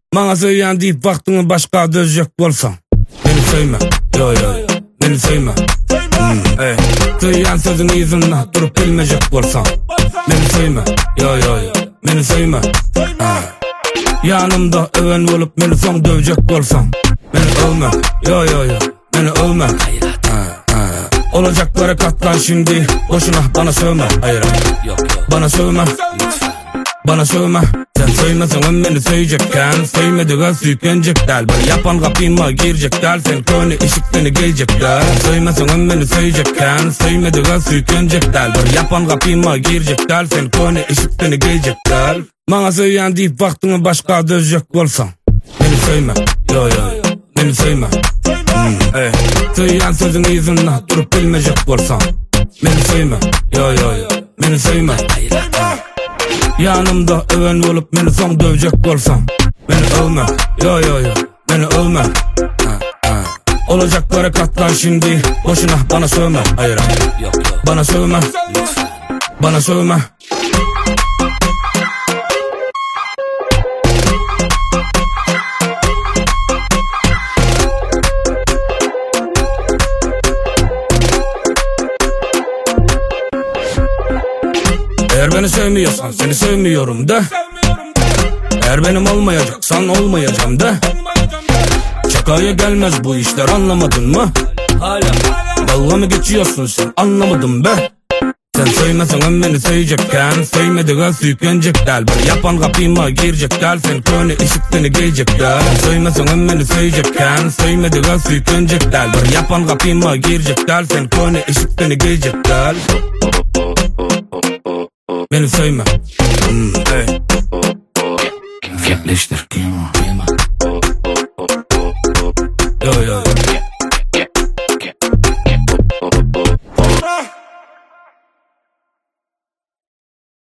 Bana söyleyen deyip vaktini başka dözecek bolsan beni söyleme, yo yo yo, beni söyleme. Söyleyen sözünü yüzünden durup bilmeyecek bolsan beni söyleme, yo yo yo, beni söyleme. Yanımda öven olup beni son dövecek bolsan beni övme, yo yo yo, beni övme. Olacaklara katlan şimdi, boşuna bana sövme. Hayır bana sövme, bana sövme. Sen söylmesen beni söyleyecekken, söylmediğe süklenecek del. Böyle yapan kapıyma girecek del, sen köyüne ışık seni gelecek del. Söylmesen beni söyleyecekken, söylmediğe süklenecek del. Böyle yapan kapıyma girecek del, sen köyüne ışık seni gelecek del. Bana söyleyen deyip vaktini başka dözecek bolsan beni söyleme, yo yo yo, beni söyleme. Söyleyen sözünü yüzünden durup bilmeyecek bolsan beni söyleme, yo yo yo, beni söyleme. Yanımda öven olup beni son dövecek bolsan beni övme, yo yo yo, beni övme. Olacaklara katlan şimdi, boşuna bana sövme. Hayır bana sövme, bana sövme. Eğer beni sevmiyorsan seni sevmiyorum de. Eğer benim olmayacaksan olmayacağım de. Şakaya gelmez bu işler, anlamadın mı? Hala dalga mı geçiyorsun sen, anlamadım be. Sen söylmesen beni söyleyecekken, söylmediğe süklenecek del. Böyle yapan kapıyma girecek del, sen köyüne ışık seni gelecek del. Söylmesen beni söyleyecekken, söylmediğe süklenecek del. Böyle yapan kapıyma girecek del, sen köyüne ışık seni gelecek del. Beni söyleme. Fiyatleştir. Yo yo yo.